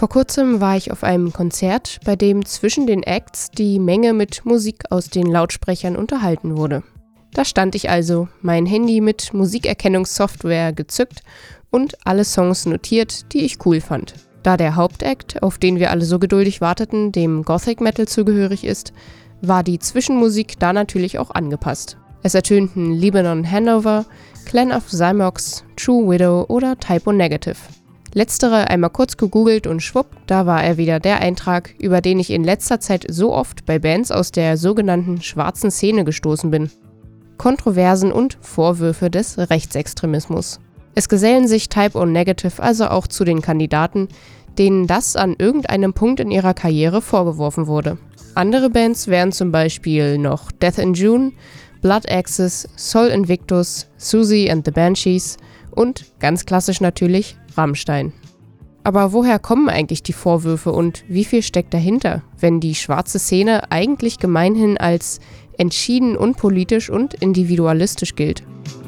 Vor kurzem war ich auf einem Konzert, bei dem zwischen den Acts die Menge mit Musik aus den Lautsprechern unterhalten wurde. Da stand ich also, mein Handy mit Musikerkennungssoftware gezückt und alle Songs notiert, die ich cool fand. Da der Hauptakt, auf den wir alle so geduldig warteten, dem Gothic Metal zugehörig ist, war die Zwischenmusik da natürlich auch angepasst. Es ertönten Lebanon Hanover, Clan of Xymox, True Widow oder Type O Negative. Letztere einmal kurz gegoogelt und schwupp, da war er wieder, der Eintrag, über den ich in letzter Zeit so oft bei Bands aus der sogenannten schwarzen Szene gestoßen bin. Kontroversen und Vorwürfe des Rechtsextremismus. Es gesellen sich Type O Negative also auch zu den Kandidaten, denen das an irgendeinem Punkt in ihrer Karriere vorgeworfen wurde. Andere Bands wären zum Beispiel noch Death in June, Blood Axis, Sol Invictus, Siouxsie and the Banshees und, ganz klassisch natürlich, Rammstein. Aber woher kommen eigentlich die Vorwürfe und wie viel steckt dahinter, wenn die schwarze Szene eigentlich gemeinhin als entschieden unpolitisch und individualistisch gilt?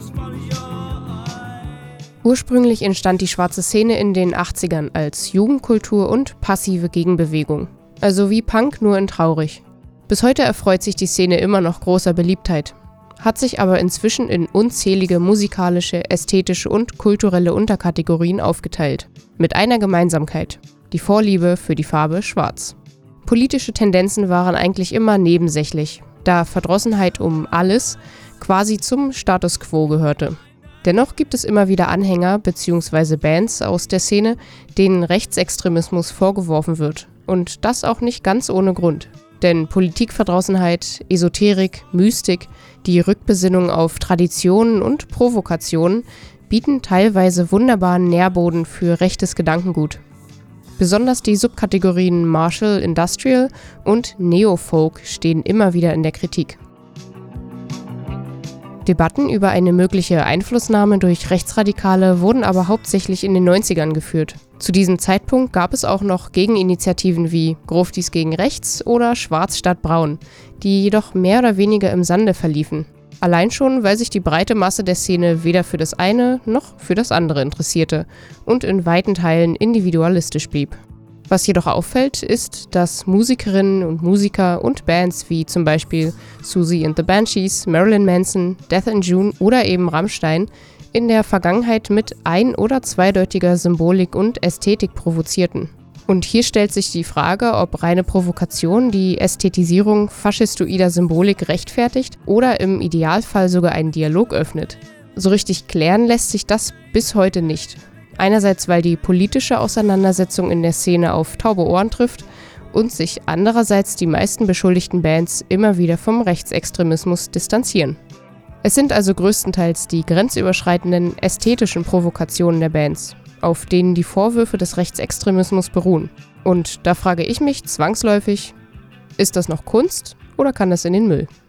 Ursprünglich entstand die schwarze Szene in den 80ern als Jugendkultur und passive Gegenbewegung. Also wie Punk, nur in traurig. Bis heute erfreut sich die Szene immer noch großer Beliebtheit, hat sich aber inzwischen in unzählige musikalische, ästhetische und kulturelle Unterkategorien aufgeteilt. Mit einer Gemeinsamkeit: die Vorliebe für die Farbe Schwarz. Politische Tendenzen waren eigentlich immer nebensächlich, da Verdrossenheit um alles quasi zum Status quo gehörte. Dennoch gibt es immer wieder Anhänger bzw. Bands aus der Szene, denen Rechtsextremismus vorgeworfen wird. Und das auch nicht ganz ohne Grund. Denn Politikverdrossenheit, Esoterik, Mystik, die Rückbesinnung auf Traditionen und Provokationen bieten teilweise wunderbaren Nährboden für rechtes Gedankengut. Besonders die Subkategorien Martial Industrial und Neofolk stehen immer wieder in der Kritik. Debatten über eine mögliche Einflussnahme durch Rechtsradikale wurden aber hauptsächlich in den 90ern geführt. Zu diesem Zeitpunkt gab es auch noch Gegeninitiativen wie Gruftis gegen Rechts oder Schwarz statt Braun, die jedoch mehr oder weniger im Sande verliefen. Allein schon, weil sich die breite Masse der Szene weder für das eine noch für das andere interessierte und in weiten Teilen individualistisch blieb. Was jedoch auffällt, ist, dass Musikerinnen und Musiker und Bands wie zum Beispiel Siouxsie and the Banshees, Marilyn Manson, Death in June oder eben Rammstein in der Vergangenheit mit ein- oder zweideutiger Symbolik und Ästhetik provozierten. Und hier stellt sich die Frage, ob reine Provokation die Ästhetisierung faschistoider Symbolik rechtfertigt oder im Idealfall sogar einen Dialog öffnet. So richtig klären lässt sich das bis heute nicht. Einerseits, weil die politische Auseinandersetzung in der Szene auf taube Ohren trifft und sich andererseits die meisten beschuldigten Bands immer wieder vom Rechtsextremismus distanzieren. Es sind also größtenteils die grenzüberschreitenden ästhetischen Provokationen der Bands, auf denen die Vorwürfe des Rechtsextremismus beruhen. Und da frage ich mich zwangsläufig, ist das noch Kunst oder kann das in den Müll?